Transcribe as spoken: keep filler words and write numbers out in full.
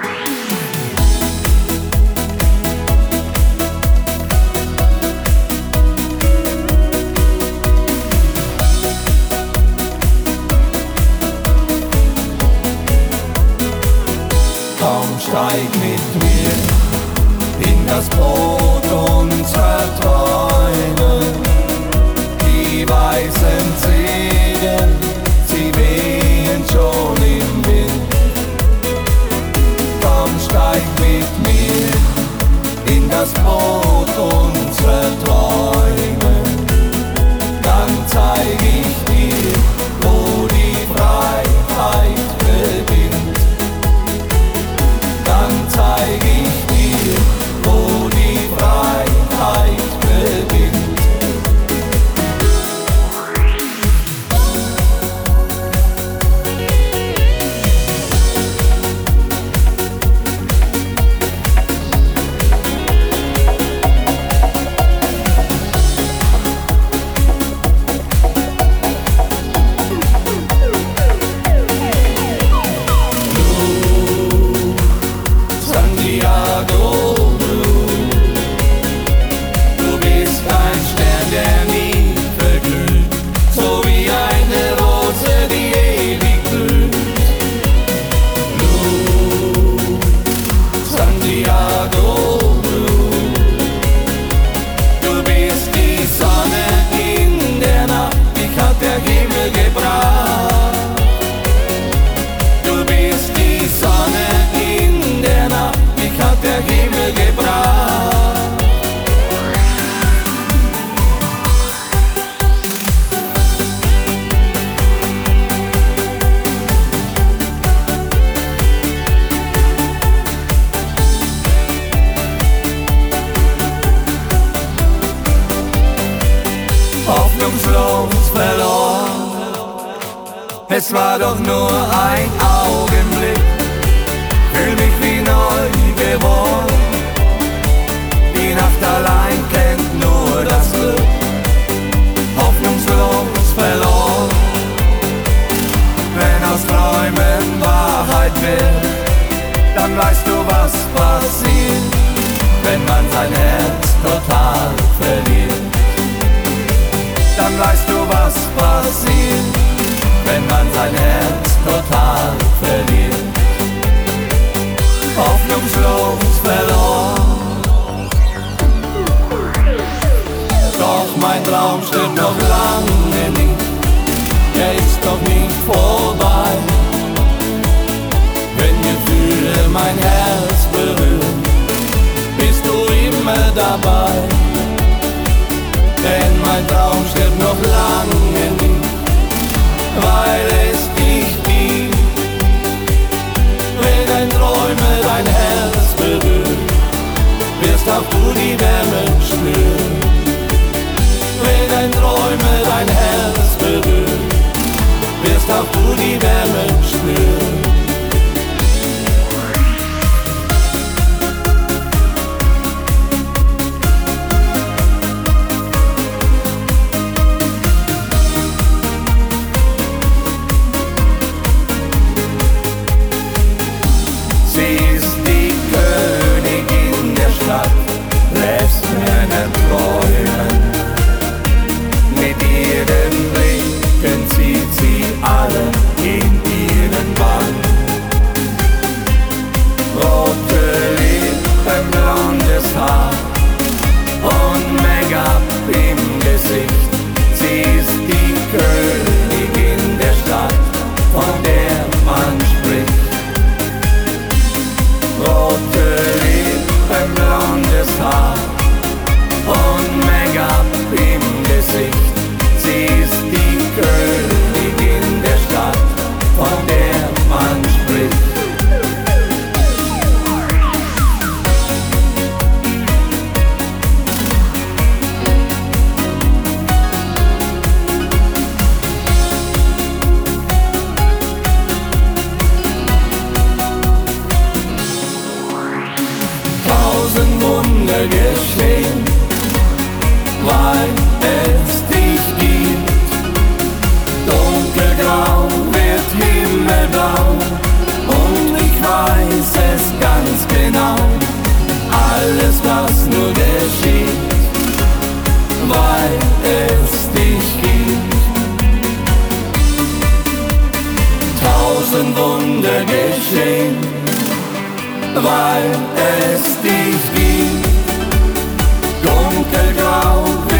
Komm, steig mit mir in das Boot unserer Träume. Die weißen Segel, sie wehen schon im Wind. Komm, steig mit mir in das Boot unserer Träume. Dann zeig ich dir, wo die Freiheit beginnt. Dann zeig ich dir, wo die Freiheit beginnt. Hoffnungslos verloren, es war doch nur ein Augenblick, fühl mich wie neu geboren. Die Nacht allein kennt nur das Glück. Hoffnungslos verloren, wenn aus Träumen Wahrheit wird, dann weißt du, was passiert, wenn man sein Herz total verliert. Dann weißt du, was passiert, wenn man sein Herz total verliert. Hoffnungslos verloren. Doch mein Traum stirbt noch lange nicht, er ist doch nicht vorbei. Wenn Gefühle mein Herz berühren, bist du immer dabei. Denn mein Traum stirbt noch lange nicht, weil es dich gibt. Wenn ein Träume dein Herz berührt, wirst auch du die Wärme spüren. Wenn ein Träume dein Herz berührt, wirst auch du die Wärme spüren. Alle in ihren Bann. tausend Wunder geschehen, weil es dich gibt. Dunkelgrau